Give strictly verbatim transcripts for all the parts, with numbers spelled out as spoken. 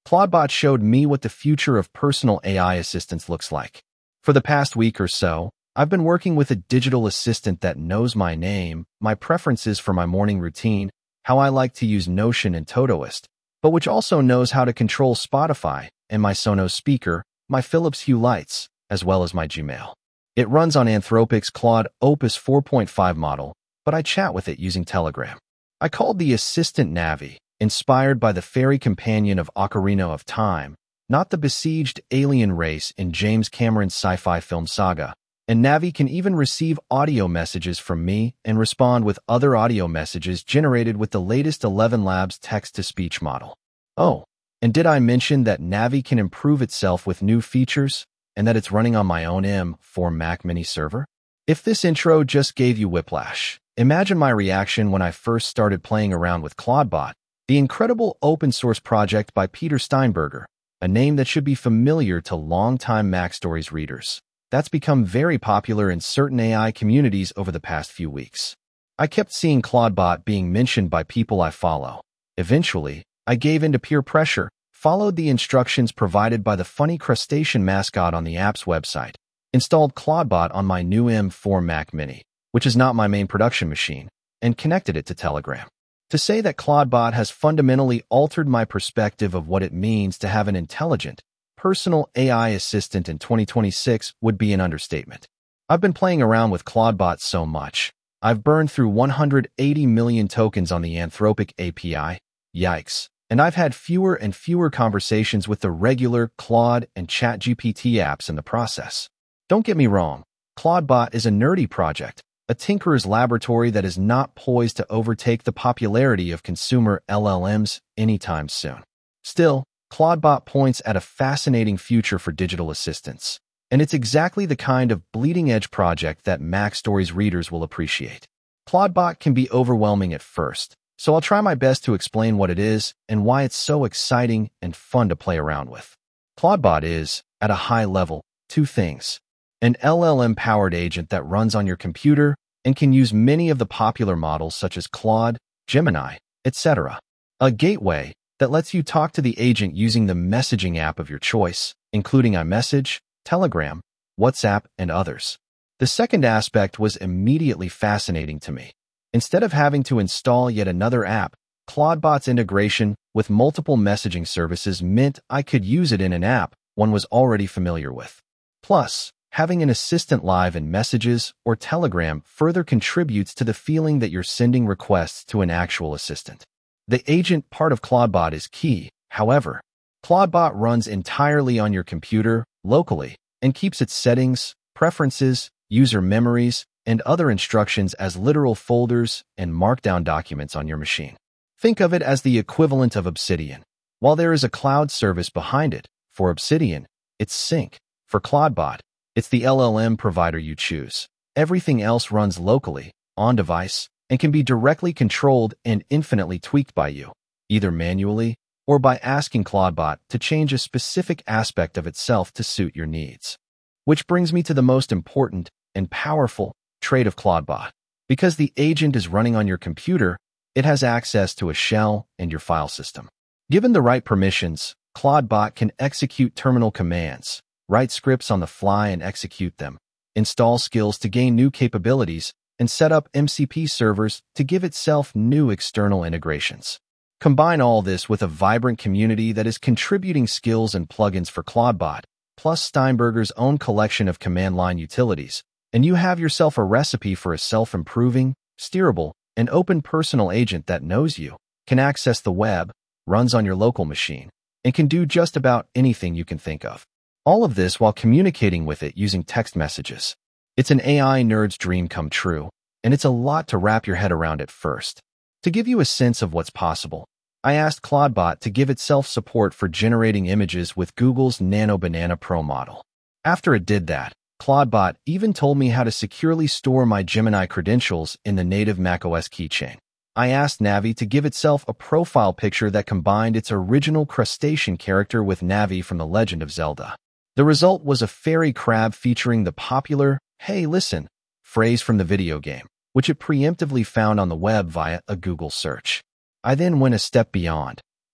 Claudebot showed me what the future of personal A I assistants looks like. For the past week or so, I've been working with a digital assistant that knows my name, my preferences for my morning routine, how I like to use Notion and Todoist, but which also knows how to control Spotify and my Sonos speaker, my Philips Hue lights, as well as my Gmail. It runs on Anthropic's Claude Opus four point five model, but I chat with it using Telegram. I called the assistant Navi, inspired by the fairy companion of Ocarina of Time, not the besieged alien race in James Cameron's sci-fi film saga, and Navi can even receive audio messages from me and respond with other audio messages generated with the latest eleven Labs text-to-speech model. Oh, and did I mention that Navi can improve itself with new features and that it's running on my own M four Mac Mini server? If this intro just gave you whiplash, imagine my reaction when I first started playing around with Claudebot, the incredible open-source project by Peter Steinberger, a name that should be familiar to longtime MacStories readers. That's become very popular in certain A I communities over the past few weeks. I kept seeing Claudebot being mentioned by people I follow. Eventually, I gave in to peer pressure, followed the instructions provided by the funny crustacean mascot on the app's website, installed Claudebot on my new M four Mac Mini, which is not my main production machine, and connected it to Telegram. To say that Claudebot has fundamentally altered my perspective of what it means to have an intelligent, personal A I assistant in twenty twenty-six would be an understatement. I've been playing around with Claudebot so much, I've burned through one hundred eighty million tokens on the Anthropic A P I, yikes, and I've had fewer and fewer conversations with the regular Claude and ChatGPT apps in the process. Don't get me wrong, Claudebot is a nerdy project, a tinkerer's laboratory that is not poised to overtake the popularity of consumer L L Ms anytime soon. Still, Claudebot points at a fascinating future for digital assistants, and it's exactly the kind of bleeding-edge project that MacStories readers will appreciate. Claudebot can be overwhelming at first, so I'll try my best to explain what it is and why it's so exciting and fun to play around with. Claudebot is, at a high level, two things: an L L M-powered agent that runs on your computer and can use many of the popular models such as Claude, Gemini, et cetera. A gateway that lets you talk to the agent using the messaging app of your choice, including iMessage, Telegram, WhatsApp, and others. The second aspect was immediately fascinating to me. Instead of having to install yet another app, Claudebot's integration with multiple messaging services meant I could use it in an app one was already familiar with. Plus, having an assistant live in Messages or Telegram further contributes to the feeling that you're sending requests to an actual assistant. The agent part of Claudebot is key, however. Claudebot runs entirely on your computer, locally, and keeps its settings, preferences, user memories, and other instructions as literal folders and markdown documents on your machine. Think of it as the equivalent of Obsidian. While there is a cloud service behind it, for Obsidian, it's Sync. For Claudebot, it's the L L M provider you choose. Everything else runs locally, on-device, and can be directly controlled and infinitely tweaked by you, either manually or by asking Claudebot to change a specific aspect of itself to suit your needs. Which brings me to the most important and powerful trait of Claudebot. Because the agent is running on your computer, it has access to a shell and your file system. Given the right permissions, Claudebot can execute terminal commands, write scripts on the fly and execute them, install skills to gain new capabilities, and set up M C P servers to give itself new external integrations. Combine all this with a vibrant community that is contributing skills and plugins for Claudebot, plus Steinberger's own collection of command line utilities, and you have yourself a recipe for a self-improving, steerable, and open personal agent that knows you, can access the web, runs on your local machine, and can do just about anything you can think of. All of this while communicating with it using text messages. It's an A I nerd's dream come true, and it's a lot to wrap your head around at first. To give you a sense of what's possible, I asked Claudebot to give itself support for generating images with Google's Nano Banana Pro model. After it did that, Claudebot even told me how to securely store my Gemini credentials in the native macOS keychain. I asked Navi to give itself a profile picture that combined its original crustacean character with Navi from The Legend of Zelda. The result was a fairy crab featuring the popular "Hey, listen" phrase from the video game, which it preemptively found on the web via a Google search. I then went a step beyond.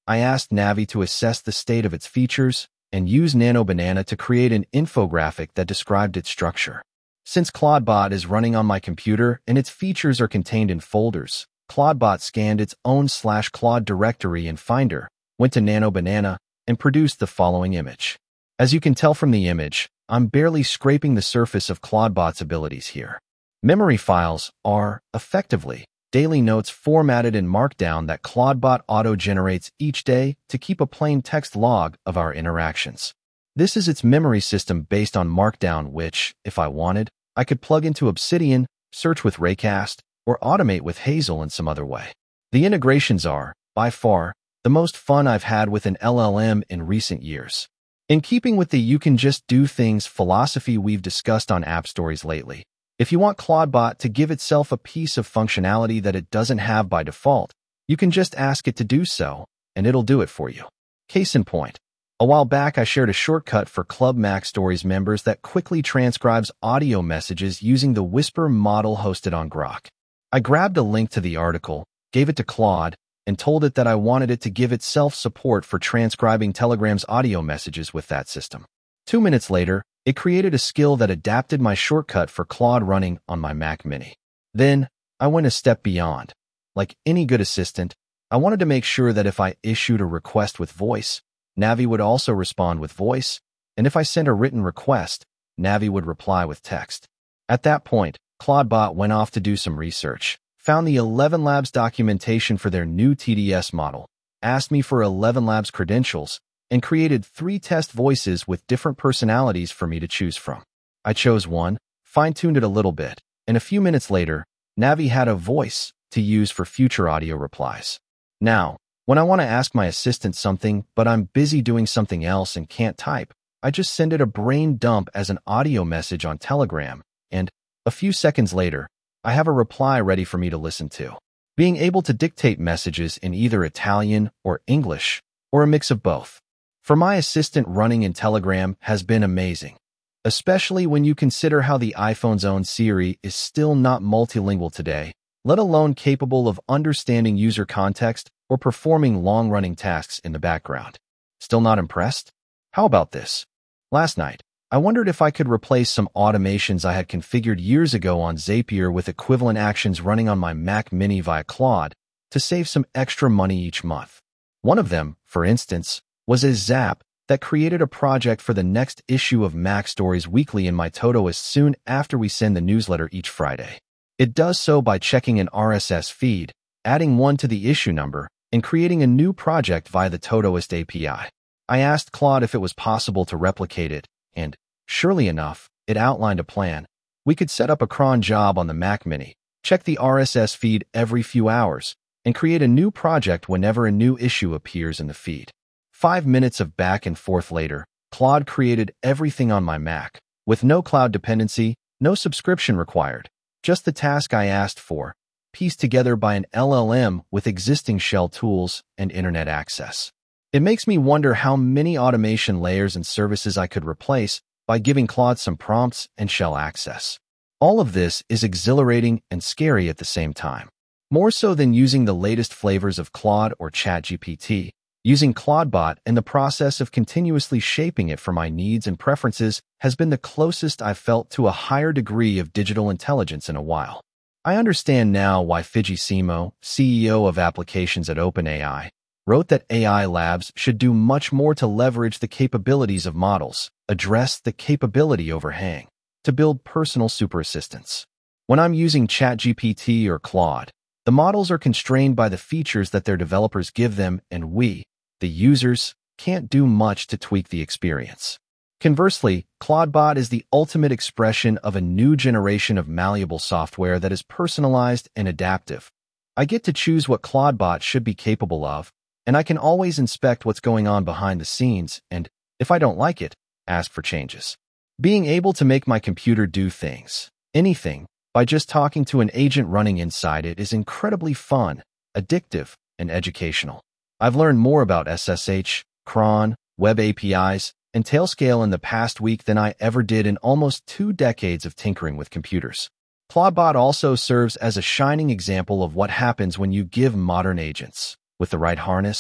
I asked Navi to assess the state of its features and use NanoBanana to create an infographic that described its structure. Since ClaudeBot is running on my computer and its features are contained in folders, ClaudeBot scanned its own slash Claude directory in Finder, went to NanoBanana, and produced the following image. As you can tell from the image, I'm barely scraping the surface of ClaudeBot's abilities here. Memory files are, effectively, daily notes formatted in Markdown that ClaudeBot auto-generates each day to keep a plain text log of our interactions. This is its memory system based on Markdown which, if I wanted, I could plug into Obsidian, search with Raycast, or automate with Hazel in some other way. The integrations are, by far, the most fun I've had with an L L M in recent years. In keeping with the you can just do things philosophy we've discussed on App Stories lately, if you want ClaudeBot to give itself a piece of functionality that it doesn't have by default, you can just ask it to do so, and it'll do it for you. Case in point, a while back I shared a shortcut for Club Mac Stories members that quickly transcribes audio messages using the Whisper model hosted on Grok. I grabbed a link to the article, gave it to Claude, and told it that I wanted it to give itself support for transcribing Telegram's audio messages with that system. Two minutes later, it created a skill that adapted my shortcut for Claude running on my Mac Mini. Then, I went a step beyond. Like any good assistant, I wanted to make sure that if I issued a request with voice, Navi would also respond with voice, and if I sent a written request, Navi would reply with text. At that point, ClaudeBot went off to do some research, found the Eleven Labs documentation for their new T D S model, asked me for Eleven Labs credentials, and created three test voices with different personalities for me to choose from. I chose one, fine-tuned it a little bit, and a few minutes later, Navi had a voice to use for future audio replies. Now, when I want to ask my assistant something, but I'm busy doing something else and can't type, I just send it a brain dump as an audio message on Telegram, and, a few seconds later, I have a reply ready for me to listen to. Being able to dictate messages in either Italian or English, or a mix of both, for my assistant running in Telegram has been amazing, especially when you consider how the iPhone's own Siri is still not multilingual today, let alone capable of understanding user context or performing long-running tasks in the background. Still not impressed? How about this? Last night, I wondered if I could replace some automations I had configured years ago on Zapier with equivalent actions running on my Mac Mini via Claude to save some extra money each month. One of them, for instance, was a Zap that created a project for the next issue of Mac Stories Weekly in my Todoist soon after we send the newsletter each Friday. It does so by checking an R S S feed, adding one to the issue number, and creating a new project via the Todoist A P I. I asked Claude if it was possible to replicate it, and, surely enough, it outlined a plan. We could set up a cron job on the Mac Mini, check the R S S feed every few hours, and create a new project whenever a new issue appears in the feed. Five minutes of back and forth later, Claude created everything on my Mac, with no cloud dependency, no subscription required, just the task I asked for, pieced together by an L L M with existing shell tools and internet access. It makes me wonder how many automation layers and services I could replace by giving Claude some prompts and shell access. All of this is exhilarating and scary at the same time. More so than using the latest flavors of Claude or ChatGPT, using ClaudeBot and the process of continuously shaping it for my needs and preferences has been the closest I've felt to a higher degree of digital intelligence in a while. I understand now why Fidji Simo, C E O of applications at OpenAI, wrote that A I labs should do much more to leverage the capabilities of models, address the capability overhang, to build personal super assistants. When I'm using ChatGPT or Claude, the models are constrained by the features that their developers give them, and we, the users, can't do much to tweak the experience. Conversely, ClaudeBot is the ultimate expression of a new generation of malleable software that is personalized and adaptive. I get to choose what ClaudeBot should be capable of, and I can always inspect what's going on behind the scenes and, if I don't like it, ask for changes. Being able to make my computer do things, anything, by just talking to an agent running inside it is incredibly fun, addictive, and educational. I've learned more about S S H, cron, web A P Is, and Tailscale in the past week than I ever did in almost two decades of tinkering with computers. ClaudeBot also serves as a shining example of what happens when you give modern agents, with the right harness,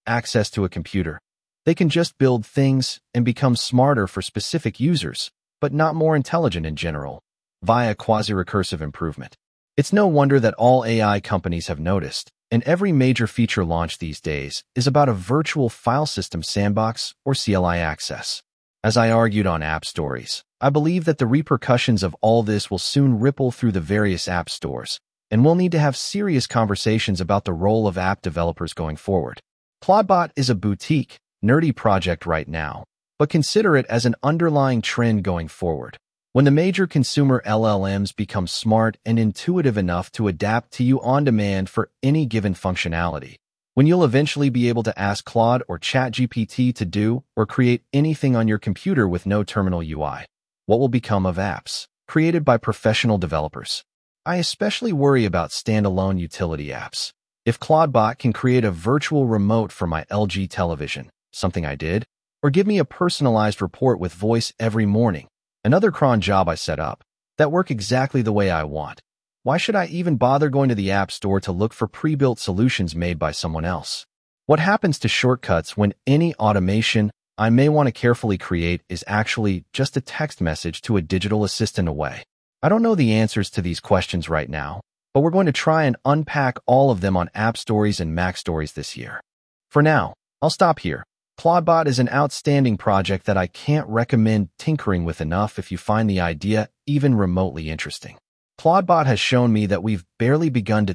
access to a computer. They can just build things and become smarter for specific users, but not more intelligent in general, via quasi-recursive improvement. It's no wonder that all A I companies have noticed, and every major feature launch these days is about a virtual file system sandbox or C L I access. As I argued on App Stories, I believe that the repercussions of all this will soon ripple through the various app stores, and we'll need to have serious conversations about the role of app developers going forward. Claudebot is a boutique, nerdy project right now, but consider it as an underlying trend going forward. When the major consumer L L Ms become smart and intuitive enough to adapt to you on demand for any given functionality, when you'll eventually be able to ask Claude or ChatGPT to do or create anything on your computer with no terminal U I, what will become of apps created by professional developers? I especially worry about standalone utility apps. If Claudebot can create a virtual remote for my L G television, something I did, or give me a personalized report with voice every morning, another cron job I set up, that work exactly the way I want, why should I even bother going to the App Store to look for pre-built solutions made by someone else? What happens to shortcuts when any automation I may want to carefully create is actually just a text message to a digital assistant away? I don't know the answers to these questions right now, but we're going to try and unpack all of them on App Stories and Mac Stories this year. For now, I'll stop here. Claudebot is an outstanding project that I can't recommend tinkering with enough if you find the idea even remotely interesting. Claudebot has shown me that we've barely begun to